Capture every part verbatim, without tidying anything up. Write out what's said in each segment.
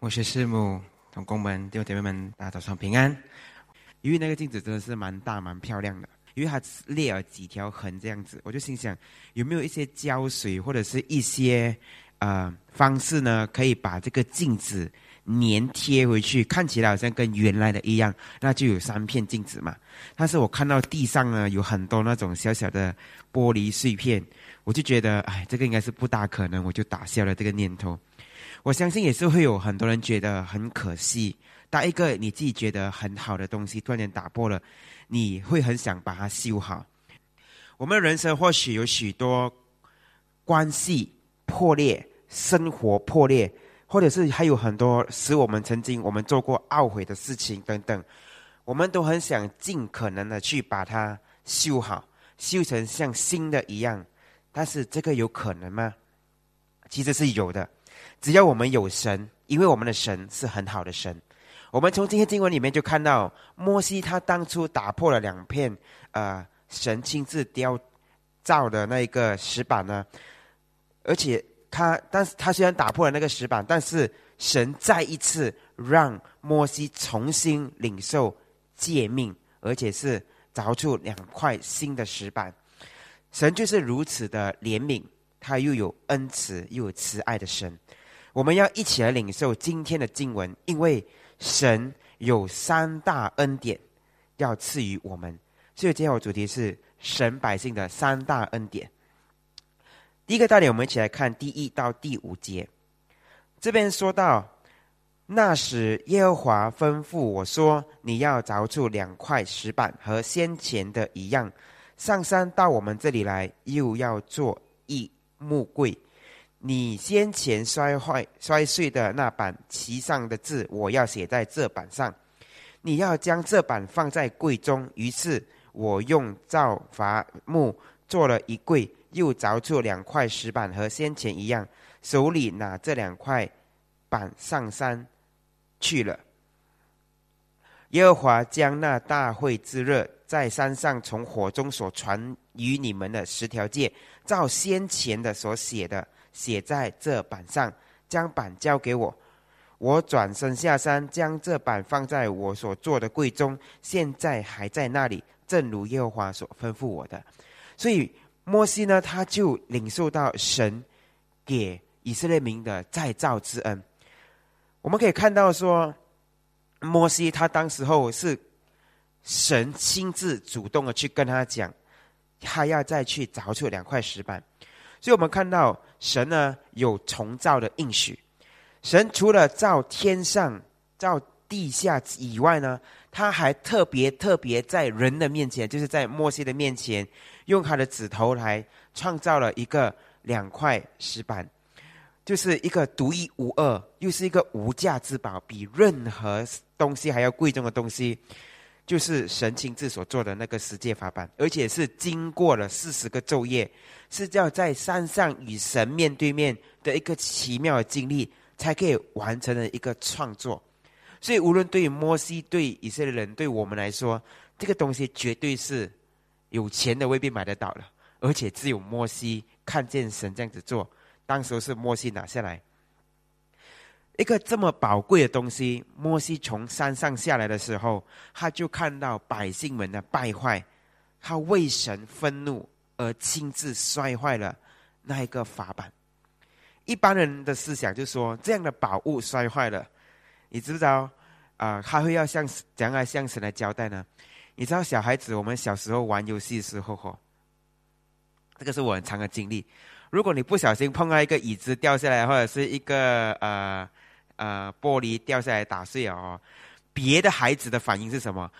牧师师母、同工们、弟兄姐妹们，大家早上平安。因为那个镜子真的是蛮大蛮漂亮的，因为它裂了几条痕这样子，我就心想有没有一些胶水或者是一些呃方式呢，可以把这个镜子粘贴回去，看起来好像跟原来的一样，那就有三片镜子嘛。但是我看到地上呢有很多那种小小的玻璃碎片，我就觉得哎，这个应该是不大可能，我就打消了这个念头。我相信也是会有很多人觉得很可惜，当一个你自己觉得很好的东西突然间打破了，你会很想把它修好。我们人生或许有许多关系破裂，生活破裂，或者是还有很多使我们曾经我们做过懊悔的事情等等，我们都很想尽可能的去把它修好，修成像新的一样。但是这个有可能吗？其实是有的，只要我们有神，因为我们的神是很好的神。我们从今天经文里面就看到，摩西他当初打破了两片呃神亲自雕造的那个石板呢，而且他但是他虽然打破了那个石板，但是神再一次让摩西重新领受诫命，而且是凿出两块新的石板。神就是如此的怜悯，他又有恩慈又有慈爱的神。我们要一起来领受今天的经文，因为神有三大恩典要赐予我们，所以今天我主题是神百姓的三大恩典。第一个大点，我们一起来看第一到第五节。这边说到，那时耶和华吩咐我说，你要凿出两块石板，和先前的一样，上山到我们这里来，又要做一木柜。你先前摔坏摔碎的那板，其上的字我要写在这板上，你要将这板放在柜中。于是我用皂菔木做了一柜，又凿出两块石板，和先前一样，手里拿这两块板上山去了。耶和华将那大会之日，在山上从火中所传与你们的十条诫，照先前的所写的写在这板上，将板交给我。我转身下山，将这板放在我所做的柜中，现在还在那里，正如耶和华所吩咐我的。所以摩西呢，他就领受到神给以色列民的再造之恩。我们可以看到说，摩西他当时候是神亲自主动的去跟他讲，他要再去凿出两块石板。所以我们看到神呢有重造的应许，神除了造天上造地下以外呢，他还特别特别在人的面前，就是在摩西的面前，用他的指头来创造了一个两块石板，就是一个独一无二，又是一个无价之宝，比任何东西还要贵重的东西，就是神亲自所做的那个十诫法版，而且是经过了四十个昼夜，是要在山上与神面对面的一个奇妙的经历，才可以完成的一个创作。所以无论对于摩西、对以色列人、对我们来说，这个东西绝对是有钱的未必买得到了，而且只有摩西看见神这样子做，当时是摩西拿下来一个这么宝贵的东西。摩西从山上下来的时候，他就看到百姓们的败坏，他为神愤怒而亲自摔坏了那一个法版。一般人的思想就是说，这样的宝物摔坏了，你知不知道啊、呃？他会要向怎样来向神来交代呢？你知道小孩子我们小时候玩游戏的时候、哦、这个是我很长的经历，如果你不小心碰到一个椅子掉下来，或者是一个呃呃玻璃掉下来打碎了哦，别的孩子的反应是什么？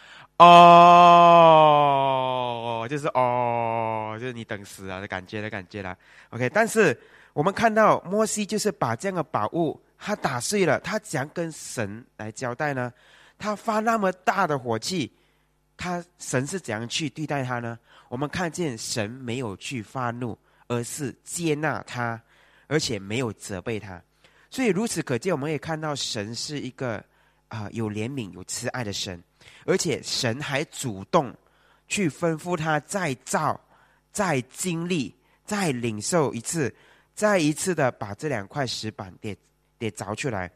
哦，就是哦，就是你等死啊的感觉的感觉啦。OK， 但是我们看到摩西就是把这样的宝物他打碎了，他怎样跟神来交代呢？他发那么大的火气，他神是怎样去对待他呢？我们看见神没有去发怒，而是接纳他，而且没有责备他。所以如此可见，我们也看到神是一个、呃、有怜悯有慈爱的神，而且神还主动去吩咐他再造再经历再领受一次，再一次的把这两块石板给给凿出来。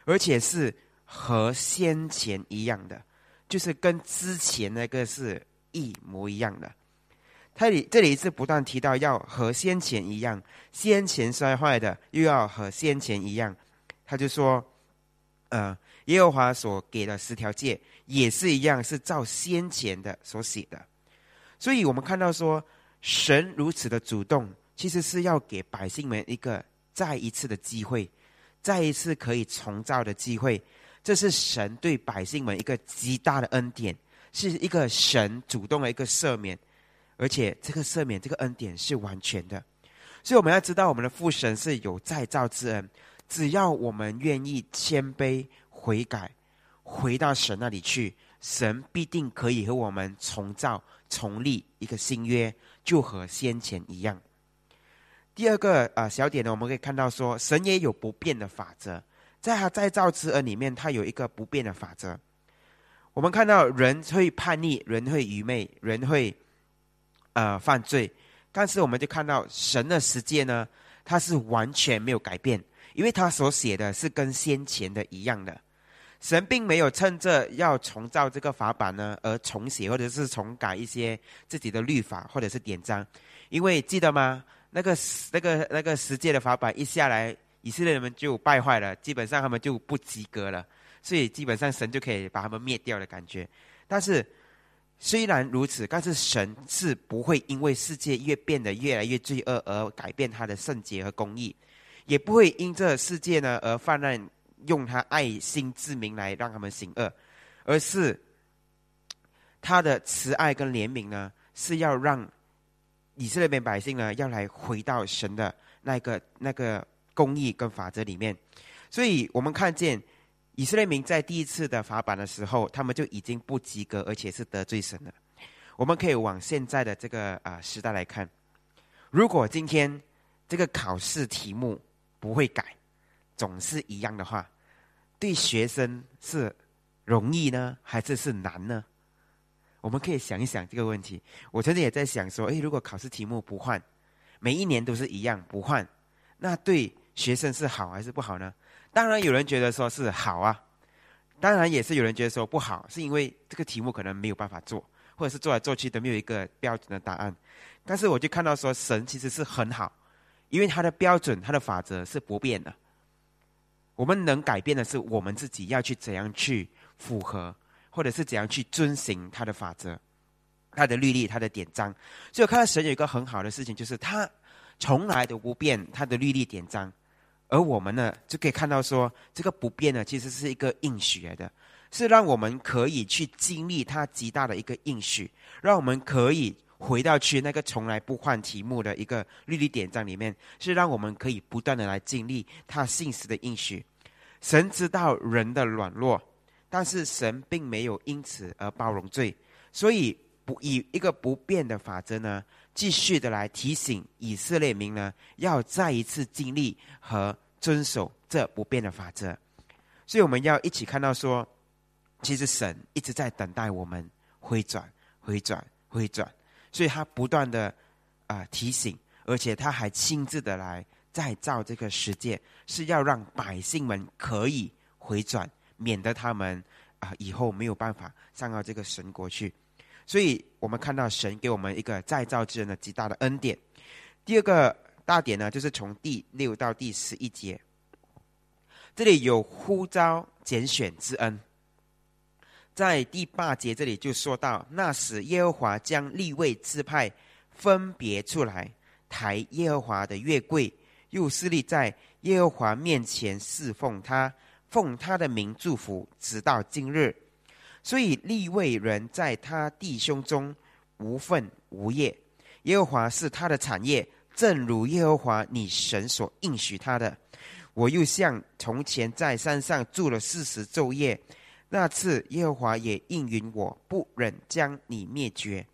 而且是和先前一样的，就是跟之前那个是一模一样的。他里这里是不断提到要和先前一样，先前摔坏的又要和先前一样。他就说呃，耶和华所给的十条诫也是一样，是照先前的所写的。所以我们看到说，神如此的主动，其实是要给百姓们一个再一次的机会，再一次可以重造的机会。这是神对百姓们一个极大的恩典，是一个神主动的一个赦免，而且这个赦免，这个恩典是完全的。所以我们要知道，我们的父神是有再造之恩，只要我们愿意谦卑悔改，回到神那里去，神必定可以和我们重造重立一个新约，就和先前一样。第二个、呃、小点呢，我们可以看到说，神也有不变的法则，在他再造之恩里面，他有一个不变的法则。我们看到人会叛逆，人会愚昧，人会呃犯罪，但是我们就看到神的十诫呢，他是完全没有改变，因为他所写的是跟先前的一样的。神并没有趁着要重造这个法版呢而重写或者是重改一些自己的律法或者是典章，因为记得吗？那个那个那个十诫的法版一下来，以色列人们就败坏了，基本上他们就不及格了，所以基本上神就可以把他们灭掉的感觉。但是虽然如此，但是神是不会因为世界越变得越来越罪恶而改变他的圣洁和公义，也不会因这世界呢而泛滥用他爱心之名来让他们行恶，而是他的慈爱跟怜悯呢，是要让以色列百姓呢要来回到神的那个那个公义跟法则里面。所以我们看见以色列民在第一次的法版的时候，他们就已经不及格，而且是得罪神了。我们可以往现在的这个、呃、时代来看，如果今天这个考试题目不会改，总是一样的话，对学生是容易呢，还是是难呢？我们可以想一想这个问题。我曾经也在想说，诶，如果考试题目不换，每一年都是一样不换，那对学生是好还是不好呢？当然有人觉得说是好啊，当然也是有人觉得说不好，是因为这个题目可能没有办法做，或者是做来做去都没有一个标准的答案。但是我就看到说，神其实是很好，因为他的标准他的法则是不变的，我们能改变的是我们自己要去怎样去符合，或者是怎样去遵行他的法则，他的律例，他的典章。所以我看到神有一个很好的事情，就是他从来都不变他的律例典章，而我们呢就可以看到说，这个不变呢其实是一个应许来的，是让我们可以去经历他极大的一个应许，让我们可以回到去那个从来不换题目的一个律例典章里面，是让我们可以不断的来经历他信实的应许。神知道人的软弱，但是神并没有因此而包容罪，所以不以一个不变的法则呢，继续的来提醒以色列民呢，要再一次经历和遵守这不变的法则。所以我们要一起看到说，其实神一直在等待我们回转回转回转，所以他不断的、呃、提醒，而且他还亲自的来再造这个世界，是要让百姓们可以回转，免得他们、呃、以后没有办法上到这个神国去。所以我们看到神给我们一个再造之恩的极大的恩典。第二个大点呢，就是从第六到第十一节，这里有呼召拣选之恩。在第八节这里就说到，那时耶和华将利未支派分别出来，抬耶和华的约柜，又侍立在耶和华面前侍奉他，奉他的名祝福，直到今日。所以利未人在他弟兄中无分无业，耶和华是他的产业，正如耶和华你神所应许他的。我又像从前在山上住了四十昼夜，那次耶和华也应允我，不忍将你灭绝，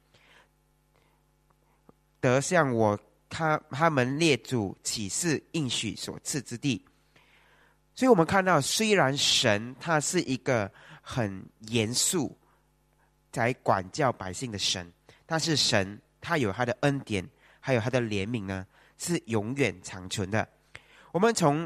得向我他他们列祖起誓应许所赐之地。所以我们看到，虽然神他是一个很严肃在管教百姓的神，但是神他有他的恩典，还有他的怜悯呢，是永远长存的。我们从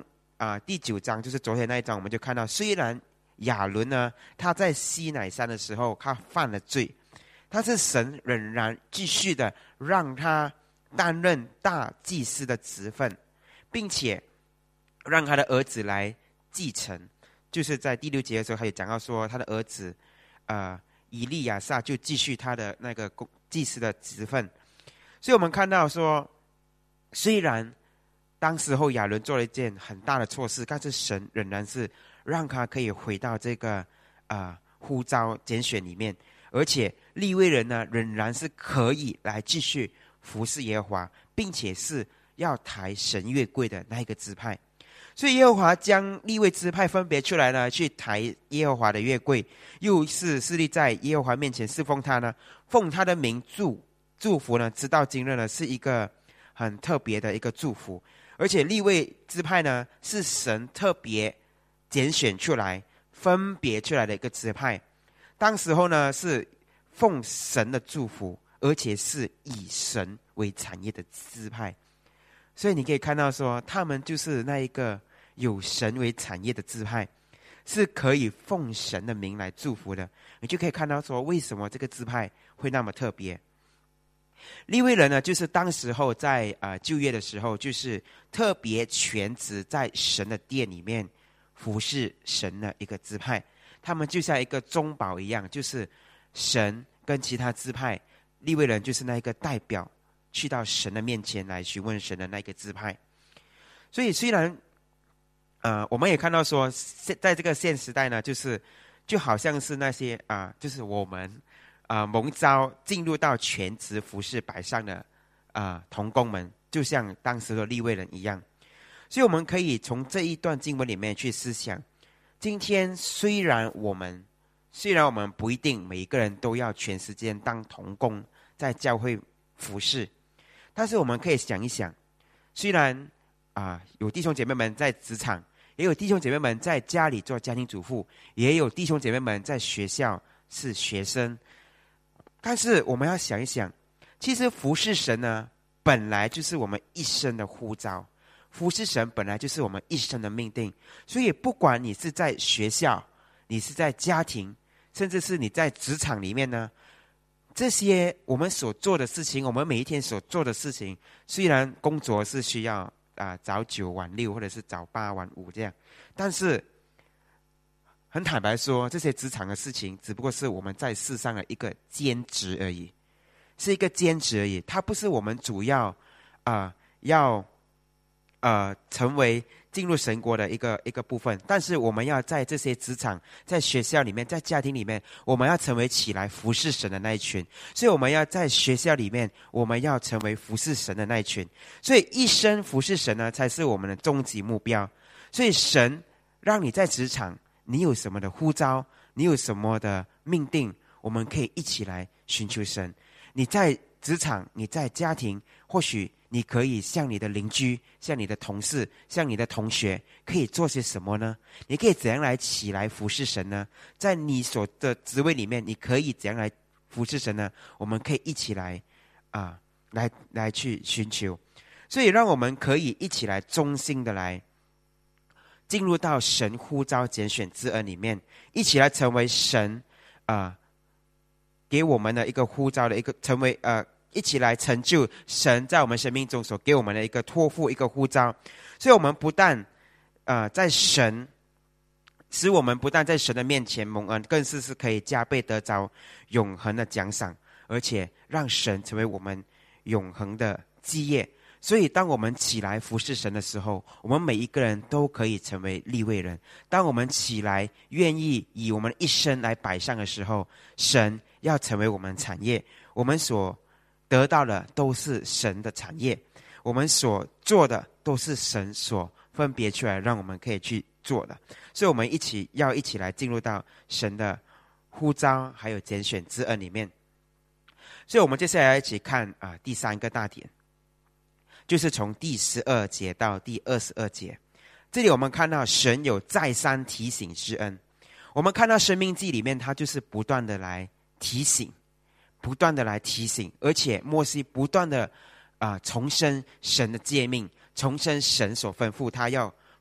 啊、呃、第九章，就是昨天那一章，我们就看到，虽然亚伦呢他在西乃山的时候他犯了罪，但是神仍然继续的让他担任大祭司的职分，并且让他的儿子来继承。就是在第六节的时候，他有讲到说，他的儿子呃以利亚撒就继续他的那个祭司的职分。所以我们看到说，虽然当时候亚伦做了一件很大的错事，但是神仍然是让他可以回到这个呃呼召拣选里面，而且利未人呢仍然是可以来继续服侍耶和华，并且是要抬神约柜的那一个支派。所以耶和华将利未支派分别出来呢，去抬耶和华的约柜，又是侍立在耶和华面前侍奉他呢，奉他的名祝祝福呢，直到今日呢，是一个很特别的一个祝福。而且利未支派呢，是神特别拣选出来、分别出来的一个支派。当时候呢，是奉神的祝福，而且是以神为产业的支派。所以你可以看到说，他们就是那一个有神为产业的支派，是可以奉神的名来祝福的。你就可以看到说，为什么这个支派会那么特别。利未人呢，就是当时候在呃旧约的时候，就是特别全职在神的殿里面服侍神的一个支派。他们就像一个中保一样，就是神跟其他支派，利未人就是那一个代表，去到神的面前来询问神的那个支派。所以虽然呃我们也看到说，在这个现时代呢，就是就好像是那些啊、呃，就是我们啊、呃、蒙召进入到全职服侍百上的啊、呃、同工们，就像当时的利未人一样。所以我们可以从这一段经文里面去思想，今天虽然我们虽然我们不一定每一个人都要全时间当同工在教会服侍，但是我们可以想一想，虽然啊、呃、有弟兄姐妹们在职场，也有弟兄姐妹们在家里做家庭主妇，也有弟兄姐妹们在学校是学生，但是我们要想一想，其实服侍神呢，本来就是我们一生的呼召，服侍神本来就是我们一生的命定。所以不管你是在学校，你是在家庭，甚至是你在职场里面呢，这些我们所做的事情，我们每一天所做的事情，虽然工作是需要啊、呃、早九晚六，或者是早八晚五这样，但是很坦白说，这些职场的事情只不过是我们在世上的一个兼职而已，是一个兼职而已，它不是我们主要啊、呃、要呃成为进入神国的一个一个部分。但是我们要在这些职场，在学校里面，在家庭里面，我们要成为起来服侍神的那一群。所以我们要在学校里面，我们要成为服侍神的那一群。所以一生服侍神呢，才是我们的终极目标。所以神让你在职场，你有什么的呼召，你有什么的命定，我们可以一起来寻求神。你在职场，你在家庭，或许你可以向你的邻居，向你的同事，向你的同学，可以做些什么呢？你可以怎样来起来服侍神呢？在你所的职位里面，你可以怎样来服侍神呢？我们可以一起来啊、呃，来来去寻求。所以让我们可以一起来忠心的来进入到神呼召拣选之恩里面，一起来成为神啊、呃、给我们的一个呼召的一个成为呃。一起来成就神在我们生命中所给我们的一个托付，一个呼召。所以我们不但呃在神使我们不但在神的面前蒙恩，更是是可以加倍得着永恒的奖赏，而且让神成为我们永恒的基业。所以当我们起来服侍神的时候，我们每一个人都可以成为利未人。当我们起来愿意以我们一生来摆上的时候，神要成为我们产业，我们所得到的都是神的产业，我们所做的都是神所分别出来让我们可以去做的。所以我们一起要一起来进入到神的呼召还有拣选之恩里面。所以我们接下来一起看啊、呃、第三个大点，就是从第十二节到第二十二节。这里我们看到神有再三提醒之恩。我们看到申命记里面，他就是不断的来提醒，不断的来提醒，而且摩西不断的啊、呃、重申神的诫命，重申神所吩咐他要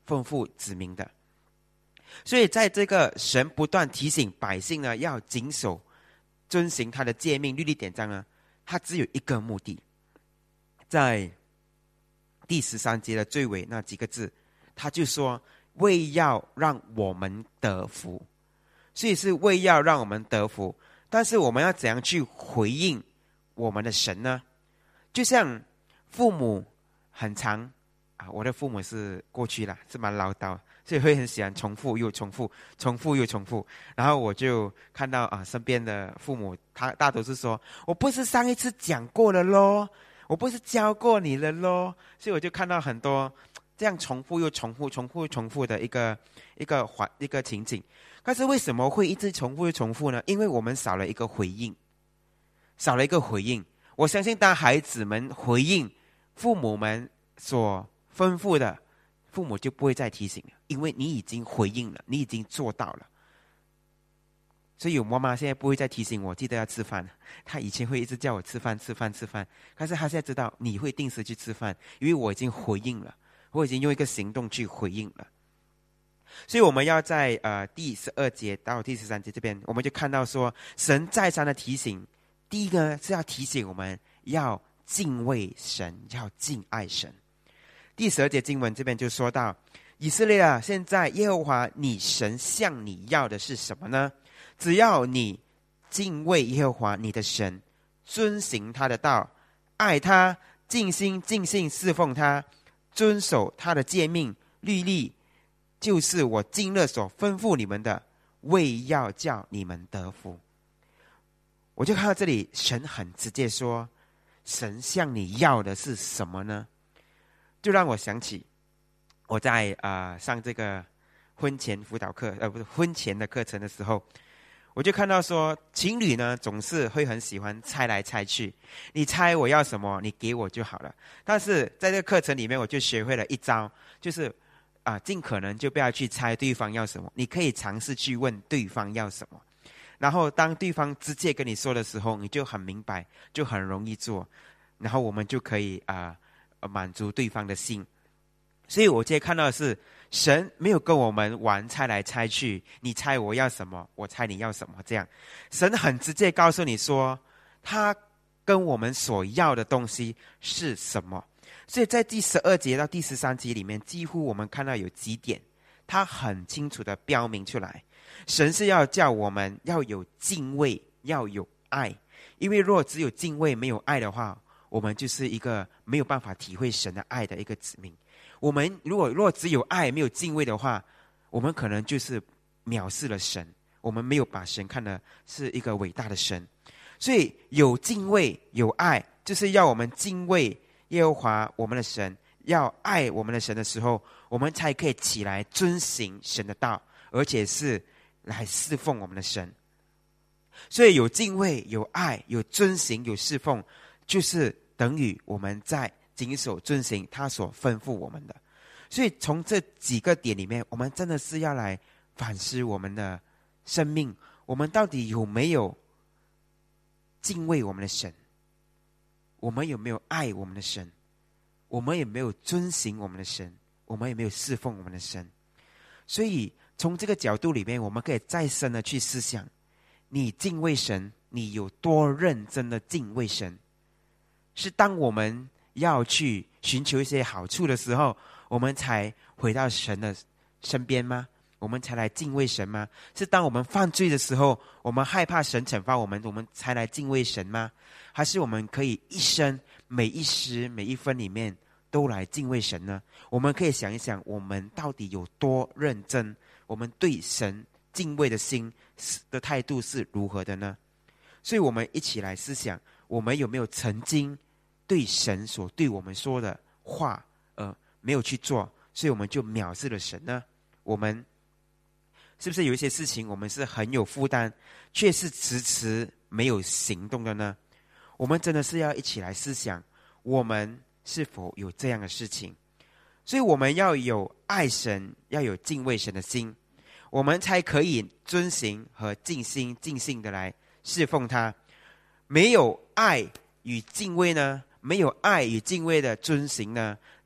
吩咐子民的。所以在这个神不断提醒百姓呢，要谨守遵行他的诫命律例典章呢，他只有一个目的。在第十三节的最尾那几个字，他就说为要让我们得福。所以是为要让我们得福，但是我们要怎样去回应我们的神呢？就像父母很常啊，我的父母是过去啦，是蛮唠叨，所以会很喜欢重复又重复，重复又重复。然后我就看到啊，身边的父母，他大多是说：“我不是上一次讲过了咯，我不是教过你了咯。”所以我就看到很多这样重复又重复、重复又重复的一个一个环一个情景。但是为什么会一直重复又重复呢？因为我们少了一个回应，少了一个回应。我相信当孩子们回应父母们所吩咐的，父母就不会再提醒了，因为你已经回应了，你已经做到了。所以我妈妈现在不会再提醒我记得要吃饭，她以前会一直叫我吃饭吃饭吃饭，但是她现在知道你会定时去吃饭，因为我已经回应了，我已经用一个行动去回应了。所以我们要在呃第十二节到第十三节这边，我们就看到说，神再三的提醒，第一个是要提醒我们要敬畏神，要敬爱神。第十二节经文这边就说到，以色列啊，现在耶和华你神向你要的是什么呢？只要你敬畏耶和华你的神，遵行他的道，爱他，尽心尽性侍奉他，遵守他的诫命律例，就是我今日所吩咐你们的，为要叫你们得福。我就看到这里，神很直接说，神向你要的是什么呢？就让我想起我在、呃、上这个婚前辅导课，呃，不是婚前的课程的时候，我就看到说，情侣呢总是会很喜欢猜来猜去，你猜我要什么，你给我就好了。但是在这个课程里面，我就学会了一招，就是啊，尽可能就不要去猜对方要什么，你可以尝试去问对方要什么。然后当对方直接跟你说的时候，你就很明白，就很容易做，然后我们就可以啊、呃、满足对方的心。所以我今天看到的是，神没有跟我们玩猜来猜去，你猜我要什么，我猜你要什么，这样。神很直接告诉你说，他跟我们所要的东西是什么。所以在第十二节到第十三节里面，几乎我们看到有几点，他很清楚的标明出来，神是要叫我们要有敬畏，要有爱。因为若只有敬畏没有爱的话，我们就是一个没有办法体会神的爱的一个子民。我们如果若只有爱没有敬畏的话，我们可能就是藐视了神，我们没有把神看的是一个伟大的神。所以有敬畏有爱，就是要我们敬畏耶和华我们的神，要爱我们的神的时候，我们才可以起来遵行神的道，而且是来侍奉我们的神。所以有敬畏有爱有遵行有侍奉，就是等于我们在谨守遵行他所吩咐我们的。所以从这几个点里面，我们真的是要来反思我们的生命，我们到底有没有敬畏我们的神，我们有没有爱我们的神，我们有没有遵行我们的神，我们有没有侍奉我们的神。所以从这个角度里面，我们可以再深的去思想，你敬畏神，你有多认真的敬畏神？是当我们要去寻求一些好处的时候，我们才回到神的身边吗？我们才来敬畏神吗？是当我们犯罪的时候，我们害怕神惩罚我们，我们才来敬畏神吗？还是我们可以一生每一时每一分里面都来敬畏神呢？我们可以想一想，我们到底有多认真，我们对神敬畏的心的态度是如何的呢？所以我们一起来思想，我们有没有曾经对神所对我们说的话呃没有去做，所以我们就藐视了神呢？我们是不是有一些事情我们是很有负担，却是迟迟没有行动的呢？我们真的是要一起来思想，我们是否有这样的事情？所以我们要有爱神，要有敬畏神的心，我们才可以遵行和尽心尽性的来侍奉他。没有爱与敬畏呢，没有爱与敬畏的遵行呢，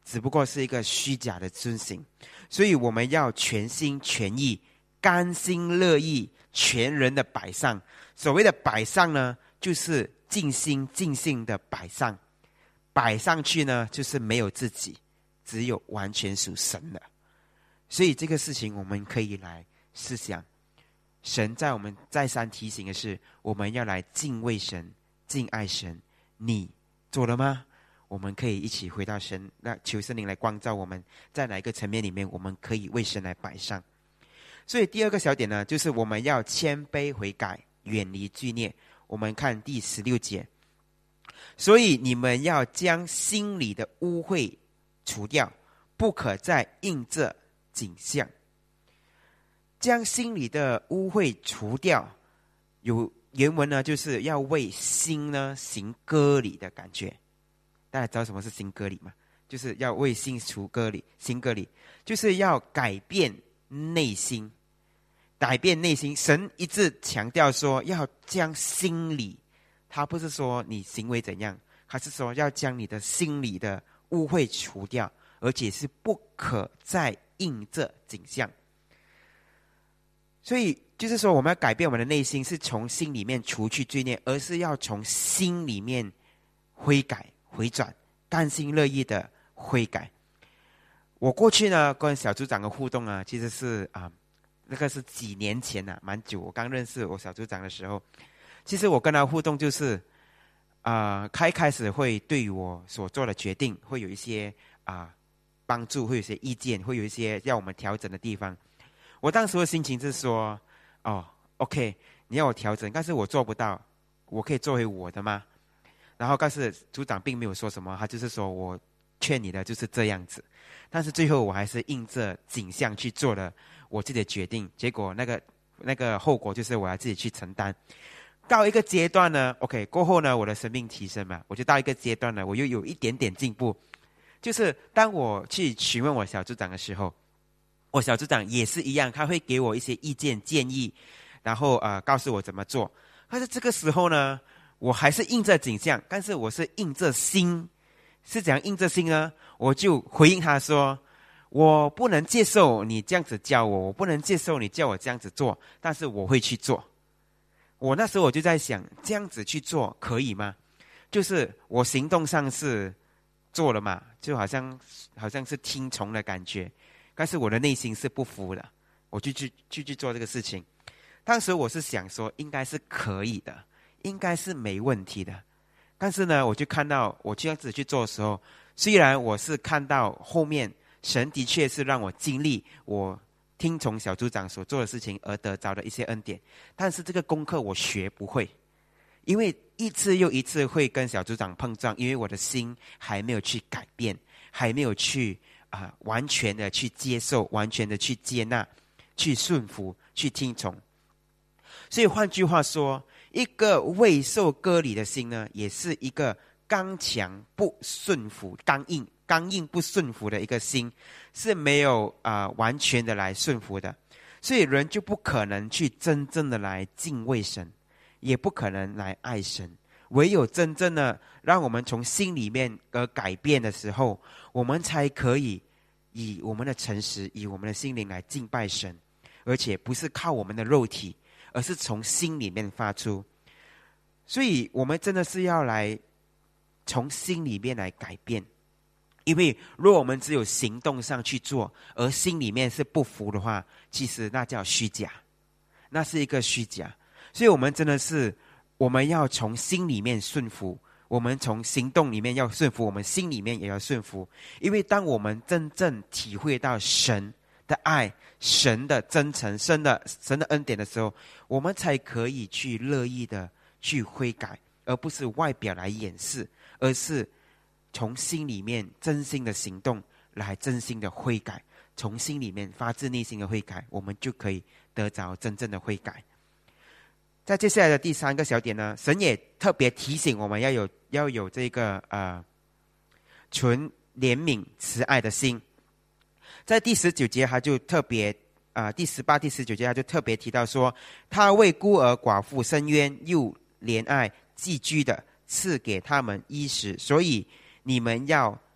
只不过是一个虚假的遵行。所以我们要全心全意、甘心乐意、全人的摆上。所谓的摆上呢，就是尽心尽性的摆上。摆上去呢，就是没有自己，只有完全属神的。所以这个事情我们可以来思想。神在我们再三提醒的是，我们要来敬畏神、敬爱神。你做了吗？我们可以一起回到神，那求圣灵来光照我们，在哪一个层面里面，我们可以为神来摆上。所以第二个小点呢，就是我们要谦卑悔改，远离罪孽。我们看第十六节，所以你们要将心里的污秽除掉，不可再应这景象。将心里的污秽除掉，有原文呢，就是要为心呢行割礼的感觉。大家知道什么是行割礼吗？就是要为心除割礼，行割礼就是要改变内心，改变内心。神一直强调说要将心里，他不是说你行为怎样，他是说要将你的心里的污秽除掉，而且是不可再应这景象。所以就是说，我们要改变我们的内心，是从心里面除去罪孽，而是要从心里面悔改回转，甘心乐意的悔改。我过去呢跟小组长的互动啊，其实是啊、呃，那个是几年前呐、啊，蛮久。我刚认识我小组长的时候，其实我跟他互动就是啊、呃，开开始会对于我所做的决定会有一些啊、呃、帮助，会有一些意见，会有一些要我们调整的地方。我当时的心情是说，哦 ，OK， 你要我调整，但是我做不到，我可以做回我的吗？然后但是组长并没有说什么，他就是说我劝你的就是这样子。但是最后我还是应着景象去做了我自己的决定，结果那个那个后果就是我要自己去承担。到一个阶段呢 ，OK， 过后呢，我的生命提升嘛，我就到一个阶段呢，我又有一点点进步。就是当我去询问我小组长的时候，我小组长也是一样，他会给我一些意见建议，然后呃告诉我怎么做。但是这个时候呢，我还是应着景象，但是我是应着心，是怎样应着心呢？我就回应他说，我不能接受你这样子教我，我不能接受你叫我这样子做，但是我会去做。我那时候我就在想，这样子去做可以吗？就是我行动上是做了嘛，就好像好像是听从的感觉，但是我的内心是不服的，我就去去去做这个事情。当时我是想说，应该是可以的，应该是没问题的。但是呢，我就看到我这样子去做的时候，虽然我是看到后面神的确是让我经历我听从小组长所做的事情而得着的一些恩典，但是这个功课我学不会，因为一次又一次会跟小组长碰撞，因为我的心还没有去改变，还没有去啊、呃、完全的去接受，完全的去接纳，去顺服，去听从。所以换句话说，一个未受割礼的心呢，也是一个刚强不顺服、刚硬、刚硬不顺服的一个心，是没有啊、呃、完全的来顺服的。所以人就不可能去真正的来敬畏神，也不可能来爱神。唯有真正的让我们从心里面而改变的时候，我们才可以以我们的诚实，以我们的心灵来敬拜神，而且不是靠我们的肉体，而是从心里面发出。所以我们真的是要来从心里面来改变。因为如果我们只有行动上去做，而心里面是不服的话，其实那叫虚假，那是一个虚假。所以我们真的是，我们要从心里面顺服，我们从行动里面要顺服，我们心里面也要顺服。因为当我们真正体会到神的爱，神的真诚，神的神的恩典的时候，我们才可以去乐意的去悔改，而不是外表来掩饰，而是从心里面真心的行动来真心的悔改，从心里面发自内心的悔改，我们就可以得着真正的悔改。在接下来的第三个小点呢，神也特别提醒我们要有要有这个呃纯怜悯慈爱的心。在第十九节他就特别啊、呃，第十八、第十九节他就特别提到说，他为孤儿寡妇伸冤，又怜爱寄居的，赐给他们衣食，所以你们要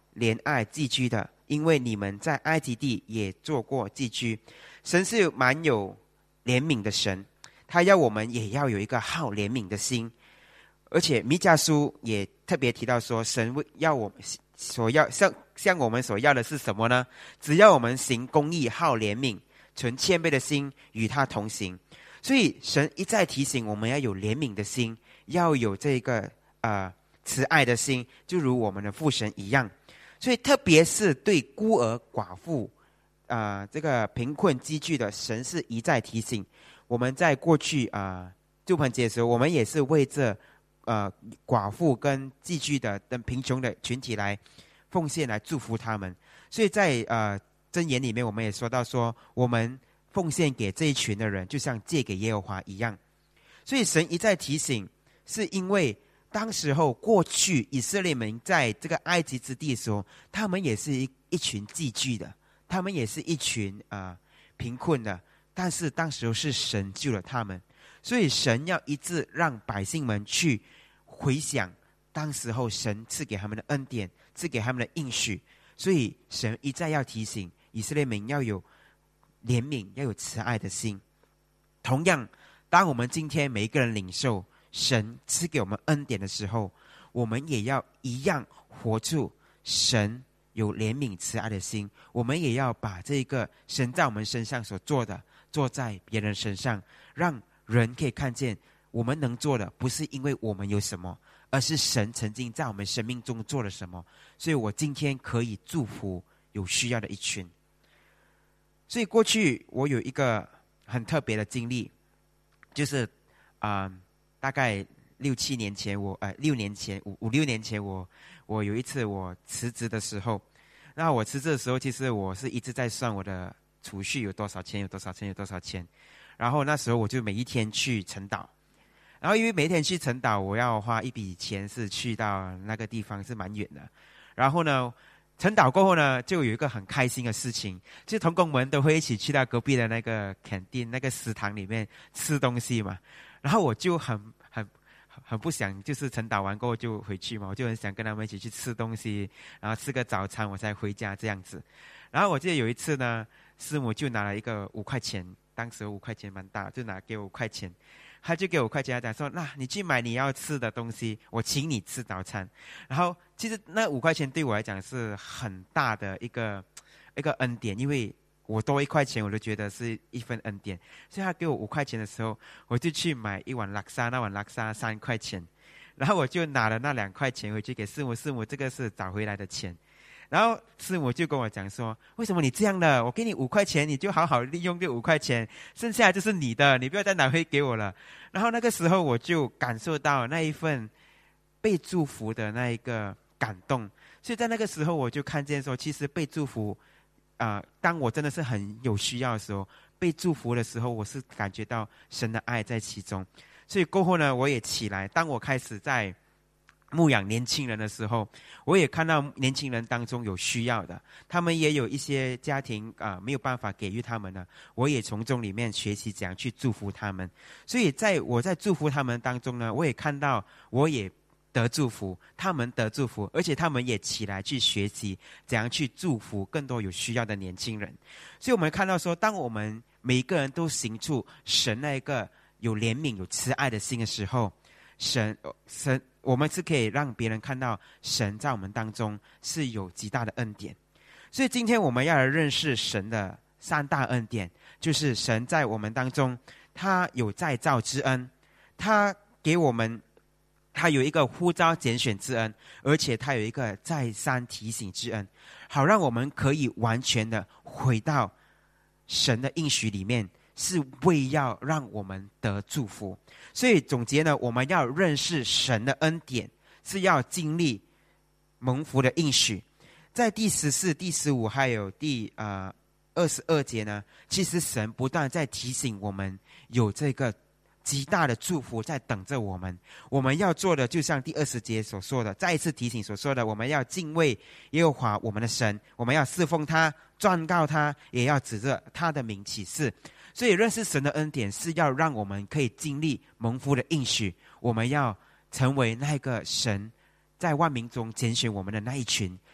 怜爱寄居的，因为你们在埃及地也做过寄居。神是蛮有怜悯的神，他要我们也要有一个好怜悯的心。而且弥迦书也特别提到说，神要我们所要向向我们所要的是什么呢？只要我们行公义，好怜悯，存谦卑的心，与他同行。所以神一再提醒我们要有怜悯的心，要有这个呃慈爱的心，就如我们的父神一样。所以特别是对孤儿寡妇呃这个贫困积聚的，神是一再提醒我们。在过去啊、呃、住棚节的时候，我们也是为这呃寡妇跟寄居的等贫穷的群体来奉献，来祝福他们。所以在呃箴言里面，我们也说到说，我们奉献给这一群的人，就像借给耶和华一样。所以神一再提醒，是因为当时候过去以色列民在这个埃及之地的时候，他们也是 一, 一群寄居的，他们也是一群啊、呃、贫困的，但是当时候是神救了他们。所以神要一直让百姓们去回想当时候神赐给他们的恩典，赐给他们的应许。所以神一再要提醒以色列民要有怜悯，要有慈爱的心。同样，当我们今天每一个人领受神赐给我们恩典的时候，我们也要一样活出神有怜悯慈爱的心。我们也要把这个神在我们身上所做的做在别人身上，让人可以看见我们能做的不是因为我们有什么，而是神曾经在我们生命中做了什么。所以我今天可以祝福有需要的一群。所以过去我有一个很特别的经历，就是啊、呃，大概六七年前，我呃六年前五五六年前，我我有一次我辞职的时候，那我辞职的时候，其实我是一直在算我的储蓄有多少钱，有多少钱，有多少钱。然后那时候我就每一天去晨祷，然后因为每一天去晨祷，我要花一笔钱，是去到那个地方是蛮远的。然后呢，晨祷过后呢，就有一个很开心的事情，就是同工们都会一起去到隔壁的那个canteen那个食堂里面吃东西嘛。然后我就很很很不想，就是晨祷完过后就回去嘛，我就很想跟他们一起去吃东西，然后吃个早餐我才回家这样子。然后我记得有一次呢，师母就拿了一个五块钱，当时五块钱蛮大，就拿给我五块钱。他就给我五块钱，他讲说：“那你去买你要吃的东西，我请你吃早餐。”然后其实那五块钱对我来讲是很大的一个一个恩典，因为我多一块钱，我都觉得是一份恩典。所以他给我五块钱的时候，我就去买一碗拉沙，那碗拉沙三块钱，然后我就拿了那两块钱回去给师母，师母这个是找回来的钱。然后师母就跟我讲说：“为什么你这样的？我给你五块钱，你就好好利用这五块钱，剩下就是你的，你不要再拿回给我了。”然后那个时候我就感受到那一份被祝福的那一个感动。所以在那个时候我就看见说，其实被祝福啊、呃，当我真的是很有需要的时候，被祝福的时候，我是感觉到神的爱在其中。所以过后呢，我也起来，当我开始在牧养年轻人的时候，我也看到年轻人当中有需要的，他们也有一些家庭啊、呃、没有办法给予他们的，我也从中里面学习怎样去祝福他们。所以在我在祝福他们当中呢，我也看到我也得祝福，他们得祝福，而且他们也起来去学习怎样去祝福更多有需要的年轻人。所以我们看到说，当我们每一个人都行出神那一个有怜悯有慈爱的心的时候，神神我们是可以让别人看到神在我们当中是有极大的恩典。所以今天我们要来认识神的三大恩典，就是神在我们当中他有再造之恩，他给我们他有一个呼召拣选之恩，而且他有一个再三提醒之恩，好让我们可以完全的回到神的应许里面，是为要让我们得祝福。所以总结呢，我们要认识神的恩典，是要经历蒙福的应许。在第十四、第十五还有第呃二十二节呢，其实神不断在提醒我们有这个极大的祝福在等着我们。我们要做的就像第二十节所说的，再一次提醒所说的，我们要敬畏耶和华我们的神，我们要侍奉他，状告他，也要指着他的名起誓。所以认识神的恩典是要让我们可以经历蒙福的应许，我们要成为那个神在万民中拣选我们的那一群，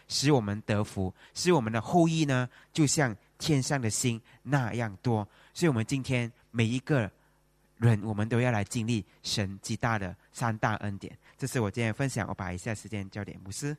使我们得福，使我们的后裔呢，就像天上的星那样多。所以我们今天每一个人，我们都要来经历神极大的三大恩典。这是我今天的分享，我把一下时间交给牧师。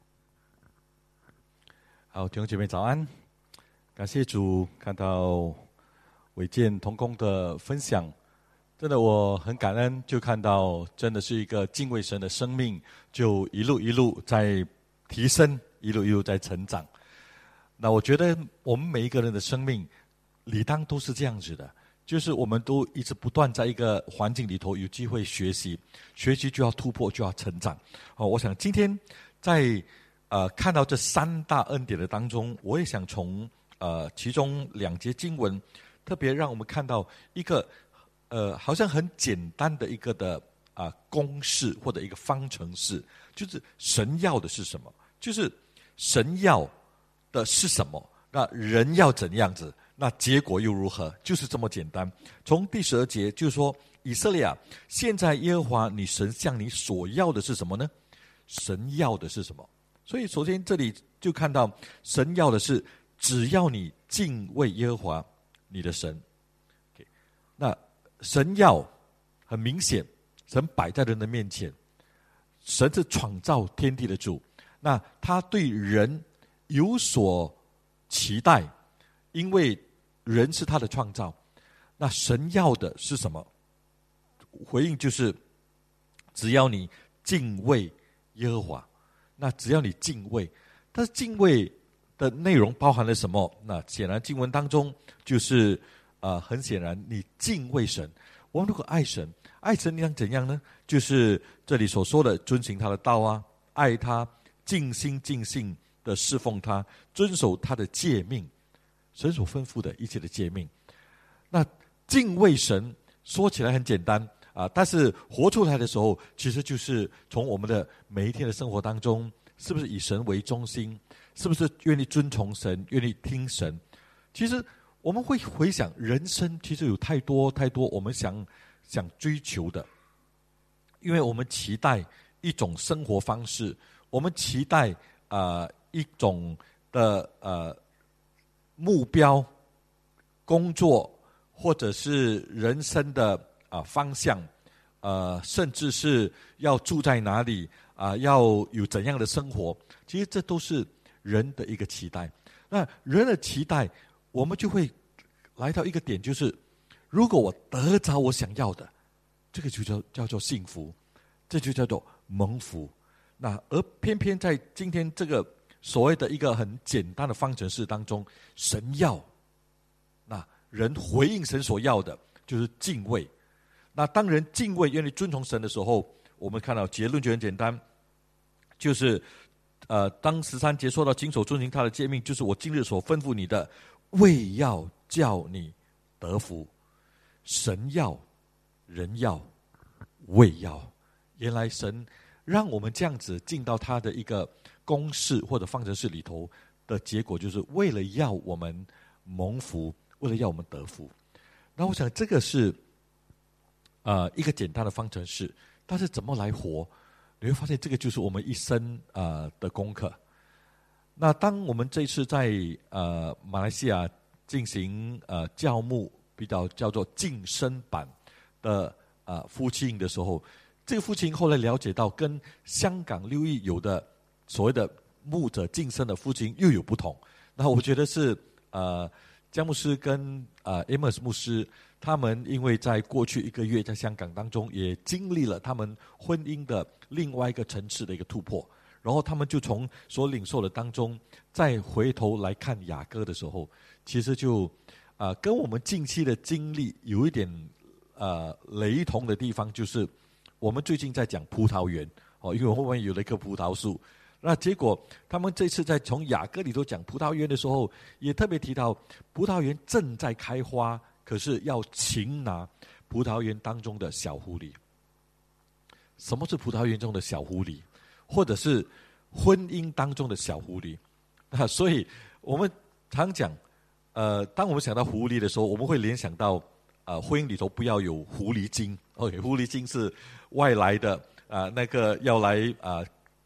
好，弟兄姐妹早安，感谢主，看到伟健同工的分享，真的我很感恩，就看到真的是一个敬畏神的生命，就一路一路在提升，一路一路在成长。那我觉得我们每一个人的生命理当都是这样子的，就是我们都一直不断在一个环境里头有机会学习，学习就要突破，就要成长。哦，我想今天在呃看到这三大恩典的当中，我也想从呃其中两节经文，特别让我们看到一个呃好像很简单的一个的啊、呃、公式或者一个方程式，就是神要的是什么，就是神要的是什么，那人要怎样子，那结果又如何，就是这么简单。从第十二节就是说，以色列啊，现在耶和华你神向你所要的是什么呢？神要的是什么？所以首先这里就看到神要的是只要你敬畏耶和华你的神。 okay, 那神要很明显，神摆在人的面前，神是创造天地的主，那他对人有所期待，因为人是他的创造。那神要的是什么？回应就是只要你敬畏耶和华，那只要你敬畏，但是敬畏的内容包含了什么？那显然经文当中就是呃，很显然你敬畏神。我们如果爱神，爱神你想怎样呢？就是这里所说的遵行他的道啊，爱他，尽心尽性的侍奉他，遵守他的诫命，神所吩咐的一切的诫命。那敬畏神说起来很简单啊，但是活出来的时候，其实就是从我们的每一天的生活当中，是不是以神为中心？是不是愿意遵从神，愿意听神？其实我们会回想，人生其实有太多太多我们想想追求的，因为我们期待一种生活方式，我们期待呃一种的呃目标、工作，或者是人生的啊、呃、方向，呃，甚至是要住在哪里啊、呃，要有怎样的生活，其实这都是人的一个期待。那人的期待，我们就会来到一个点，就是如果我得着我想要的，这个就叫叫做幸福，这就叫做蒙福。那而偏偏在今天这个所谓的一个很简单的方程式当中，神要，那人回应神所要的就是敬畏。那当人敬畏愿意遵从神的时候，我们看到结论就很简单，就是呃，当十三节说到谨守遵行他的诫命，就是我今日所吩咐你的，为要叫你得福。神要，人要，为要。原来神让我们这样子进到他的一个公式或者方程式里头的结果，就是为了要我们蒙福，为了要我们得福。那我想这个是呃一个简单的方程式，但是怎么来活，你会发现这个就是我们一生呃的功课。那当我们这次在呃马来西亚进行呃教牧，比较叫做晋升版的呃夫妻营的时候，这个夫妻营后来了解到，跟香港六一有的所谓的牧者晋升的夫妻营又有不同。那我觉得是呃江牧师跟呃 Amos 牧师，他们因为在过去一个月在香港当中，也经历了他们婚姻的另外一个层次的一个突破，然后他们就从所领受的当中，再回头来看雅歌的时候，其实就呃跟我们近期的经历有一点呃雷同的地方，就是我们最近在讲葡萄园哦，因为后面有了一棵葡萄树。那结果他们这次在从雅歌里头讲葡萄园的时候，也特别提到葡萄园正在开花，可是要擒拿葡萄园当中的小狐狸。什么是葡萄园中的小狐狸，或者是婚姻当中的小狐狸？啊，所以我们常讲，呃，当我们想到狐狸的时候，我们会联想到，呃，婚姻里头不要有狐狸精。OK， 狐狸精是外来的，啊、呃，那个要来啊、呃、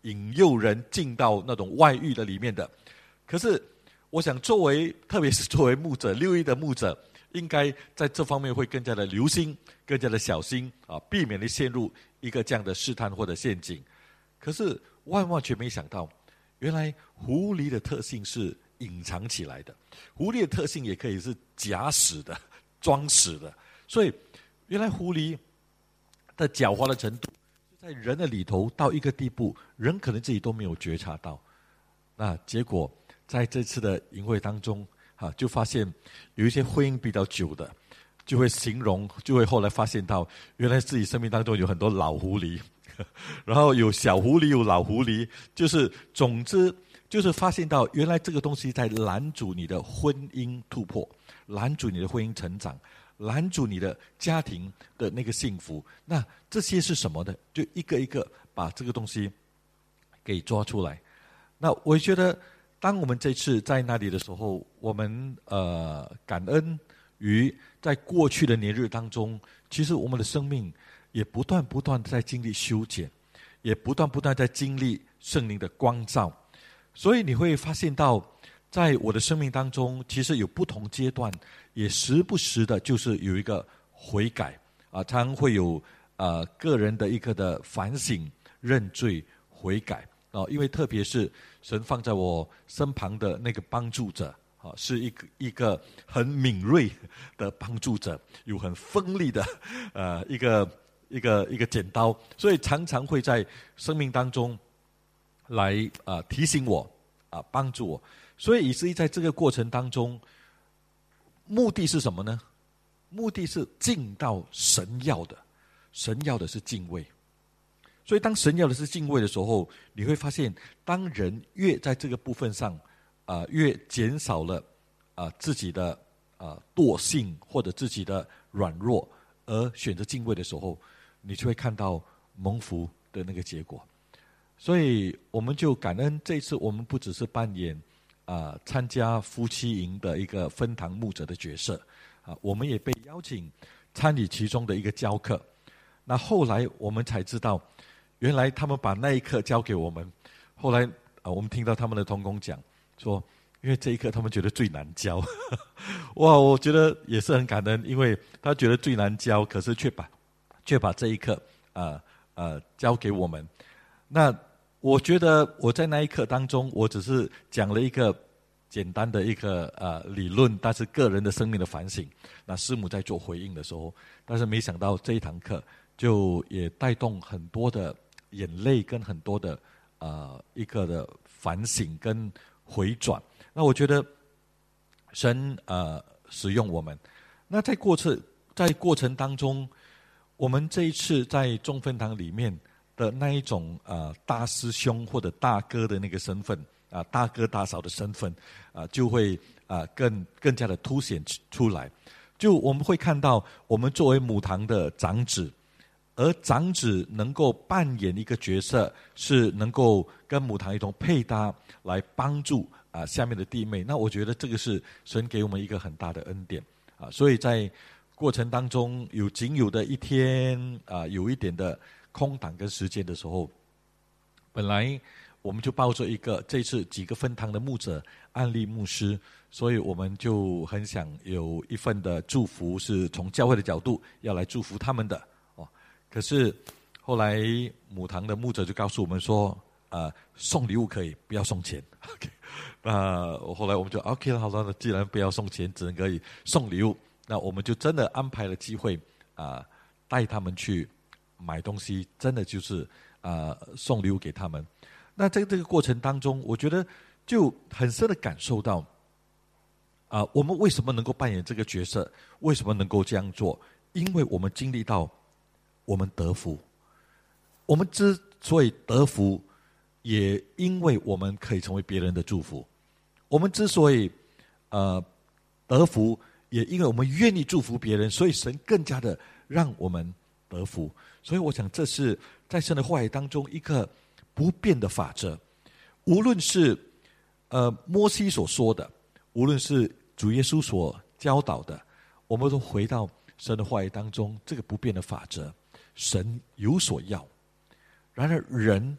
引诱人进到那种外遇的里面的。可是我想作为特别是作为牧者，六一的牧者应该在这方面会更加的留心，更加的小心啊，避免的陷入一个这样的试探或者陷阱。可是万万却没想到，原来狐狸的特性是隐藏起来的，狐狸的特性也可以是假死的、装死的。所以原来狐狸的狡猾的程度在人的里头到一个地步，人可能自己都没有觉察到。那结果在这次的营会当中啊，就发现有一些婚姻比较久的，就会形容，就会后来发现到，原来自己生命当中有很多老狐狸，然后有小狐狸，有老狐狸，就是总之就是发现到，原来这个东西在拦阻你的婚姻突破，拦阻你的婚姻成长，拦阻你的家庭的那个幸福。那这些是什么呢？就一个一个把这个东西给抓出来。那我觉得当我们这次在那里的时候，我们呃感恩于在过去的年日当中，其实我们的生命也不断不断在经历修剪，也不断不断在经历圣灵的光照。所以你会发现到，在我的生命当中，其实有不同阶段，也时不时的就是有一个悔改啊，常常会有呃个人的一个的反省、认罪、悔改啊。因为特别是神放在我身旁的那个帮助者啊，是一个一个很敏锐的帮助者，有很锋利的呃一个一个一个剪刀，所以常常会在生命当中来啊、呃、提醒我啊、呃、帮助我。所以以至于在这个过程当中，目的是什么呢？目的是进到神要的，神要的是敬畏。所以当神要的是敬畏的时候，你会发现，当人越在这个部分上啊、呃、越减少了啊、呃、自己的啊、呃、惰性或者自己的软弱，而选择敬畏的时候，你就会看到蒙福的那个结果。所以我们就感恩，这一次我们不只是扮演啊、呃、参加夫妻营的一个分堂牧者的角色啊，我们也被邀请参与其中的一个教课。那后来我们才知道，原来他们把那一课交给我们。后来啊，我们听到他们的同工讲说，因为这一课他们觉得最难教。哇，我觉得也是很感恩，因为他觉得最难教，可是却把却把这一课啊呃, 呃交给我们。那我觉得我在那一课当中，我只是讲了一个简单的一个呃理论，但是个人的生命的反省。那师母在做回应的时候，但是没想到这一堂课就也带动很多的眼泪跟很多的呃一个的反省跟回转。那我觉得神呃使用我们。那在过程在过程当中，我们这一次在众分堂里面的那一种呃大师兄或者大哥的那个身份啊、呃，大哥大嫂的身份啊、呃，就会啊、呃、更更加的凸显出来。就我们会看到，我们作为母堂的长子，而长子能够扮演一个角色，是能够跟母堂一同配搭，来帮助啊、呃、下面的弟妹。那我觉得这个是神给我们一个很大的恩典啊。所以在过程当中，有仅有的一天啊、呃，有一点的空档跟时间的时候，本来我们就抱着一个这次几个分堂的牧者安利牧师，所以我们就很想有一份的祝福，是从教会的角度要来祝福他们的哦。可是后来母堂的牧者就告诉我们说，呃，送礼物可以，不要送钱。OK， 那后来我们就 OK 了，好了，既然不要送钱，只能可以送礼物，那我们就真的安排了机会啊、呃，带他们去买东西，真的就是啊、呃、送礼物给他们。那在这个过程当中，我觉得就很深的感受到啊、呃，我们为什么能够扮演这个角色？为什么能够这样做？因为我们经历到我们得福。我们之所以得福，也因为我们可以成为别人的祝福。我们之所以呃得福，也因为我们愿意祝福别人，所以神更加的让我们得福。所以我想这是在神的话语当中一个不变的法则。无论是呃摩西所说的，无论是主耶稣所教导的，我们都回到神的话语当中这个不变的法则。神有所要，然而人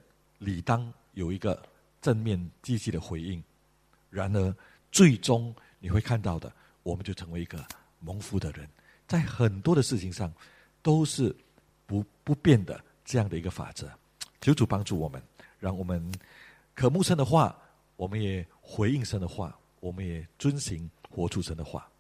理当有一个正面积极的回应。然而，最终你会看到的，我们就成为一个蒙福的人，在很多的事情上都是不不变的这样的一个法则。求主帮助我们，让我们渴慕神的话，我们也回应神的话，我们也遵行活出神的话。